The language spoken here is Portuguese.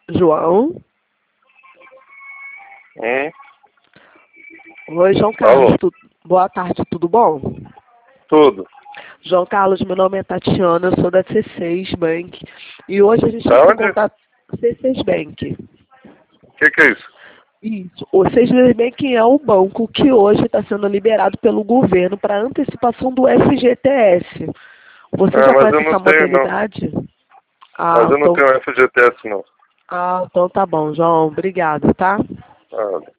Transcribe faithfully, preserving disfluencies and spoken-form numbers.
João? Hum? Oi, João Alô? Carlos. Tu... Boa tarde, tudo bom? Tudo. João Carlos, meu nome é Tatiana, eu sou da C seis Bank. E hoje a gente Da está em onde? contato C seis Bank. O que, que é isso? Isso. O C seis Bank é o banco que hoje está sendo liberado pelo governo para antecipação do F G T S. Você Ah, já mas conhece eu não essa tenho, não. modalidade? Ah, Mas eu não então, tenho F G T S, não. ah, então tá bom, João. Obrigado, tá? Ah,